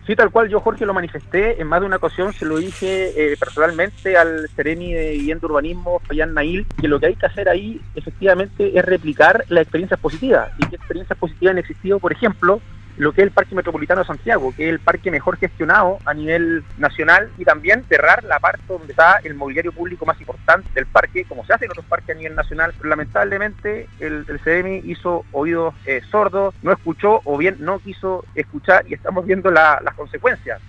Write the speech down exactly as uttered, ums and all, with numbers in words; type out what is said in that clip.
Sí, tal cual, yo Jorge lo manifesté, en más de una ocasión se lo dije eh, personalmente al Seremi de Vivienda y Urbanismo, Fabián Nail, que lo que hay que hacer ahí efectivamente es replicar las experiencias positivas. ¿Y qué experiencias positivas han existido? Por ejemplo, lo que es el Parque Metropolitano de Santiago, que es el parque mejor gestionado a nivel nacional, y también cerrar la parte donde está el mobiliario público más importante del parque, como se hace en otros parques a nivel nacional. Pero lamentablemente el, el C D M I hizo oídos eh, sordos, no escuchó o bien no quiso escuchar, y estamos viendo la, las consecuencias.